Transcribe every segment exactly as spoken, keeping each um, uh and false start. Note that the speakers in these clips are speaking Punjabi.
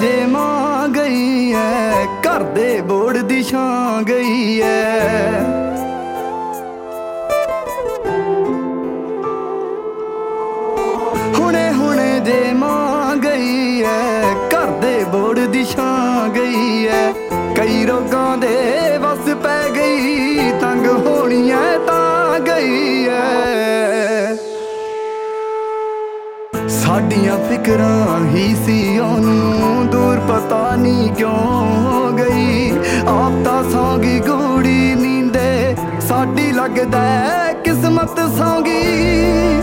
ਜੇ ਮਾਂ ਗਈ ਐ, ਘਰ ਦੇ ਬੋੜ ਦੀ ਛਾਂ ਗਈ ਐ। ਹੁਣੇ ਹੁਣੇ ਜੇ ਮਾਂ ਗਈ ਐ, ਘਰ ਦੇ ਬੋੜ ਦੀ ਛਾਂ ਗਈ ਐ। ਕਈ ਰੋਗਾਂ ਦੇ ਵਸ ਪੈ ਗਈ, ਤੰਗ ਹੋਣੀ ਐ ਤਾਂ ਗਈ ਐ। ਸਾਡੀਆਂ ਫਿਕਰਾਂ ਹੀ ਸੀ ਉਹਨੂੰ ਦੂਰ, ਪਤਾ ਨਹੀਂ ਕਿਉਂ ਗਈ। ਆਪ ਤਾਂ ਸੌਂ ਗਈ ਗੂੜੀ ਨੀਂਦੇ, ਸਾਡੀ ਲੱਗਦਾ ਕਿਸਮਤ ਸੌਂ ਗਈ।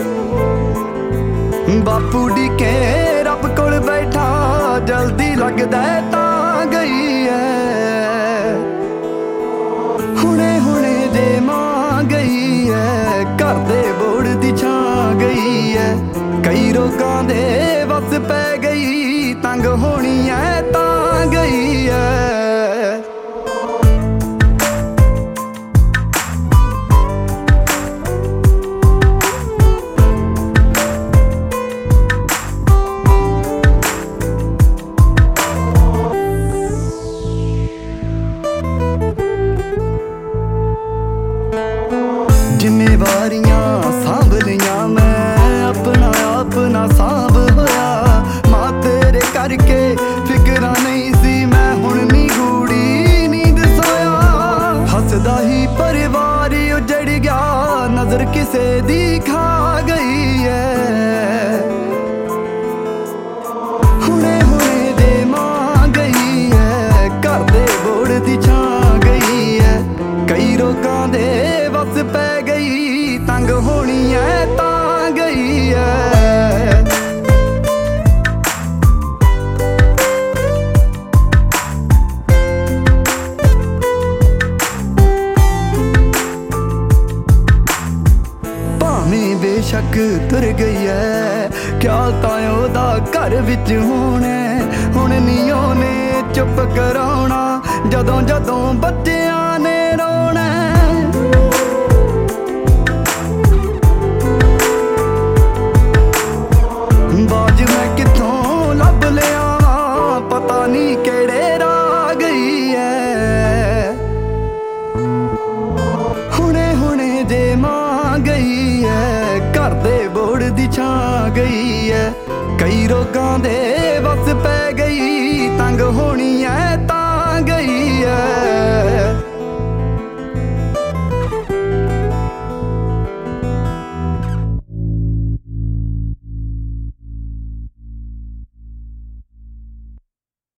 ਬਾਪੂ ਡੀਕੇ ਰੱਬ ਕੋਲ ਬੈਠਾ, ਜਲਦੀ ਲੱਗਦਾ ਤਾਂ ਗਈ ਐ। ਹੁਣੇ ਹੁਣੇ ਜੇ ਮਾਂ ਗਈ ਐ, ਘਰ ਦੇ ਬੋੜ ਦੀ ਛਾਂ ਗਈ ਐ। ਕਈ ਰੋਗਾਂ ਦੇ ਵਸ ਪੈ ਗਈ, ਤੰਗ ਹੋਣੀ ਐ ਤਾਂ ਗਈ ਐ। ਜ਼ਿੰਮੇਵਾਰੀਆਂ ਸਾਂਭ ਲਈਆਂ ਮੈਂ, ਆਪਣਾ ਆਪਣਾ ਸਾਂਭ ਹੋਇਆ। ਮਾਂ ਤੇਰੇ ਕਰਕੇ ਫਿਕਰਾਂ ਨਹੀਂ ਸੀ ਮੈਂ, ਹੁਣ ਨੀ ਗੂੜੀ ਨੀਂਦ ਸੋਇਆ। ਹੱਸਦਾ ਹੀ ਪਰਿਵਾਰ ਉਜੜ ਗਿਆ, ਨਜ਼ਰ ਕਿਸੇ ਦੀ ਖਾ ਗਈ ਐ। ਹੁਣੇ ਹੁਣੇ ਜੇ ਮਾਂ ਗਈ ਐ, ਘਰ ਦੇ ਬੋੜ ਦੀ ਛਾਂ ਗਈ ਐ। ਕਈ ਰੋਗਾਂ ਦੇ ਵਸ ਪੈ ਗਈ, ਤੰਗ ਹੋਣੀ ਐ ਤਾਂ ਗਈ ਐ। ਭਾਵੇਂ ਬੇਸ਼ੱਕ ਤੁਰ ਗਈ ਐ, ਖਿਆਲ ਤਾਂ ਉਹਦਾ ਘਰ ਵਿੱਚ ਹੋਣਾ। ਹੁਣ ਨੀ ਉਹਨੇ ਚੁੱਪ ਕਰਾਉਣਾ, ਜਦੋਂ ਜਦੋਂ ਬੱਚਿਆਂ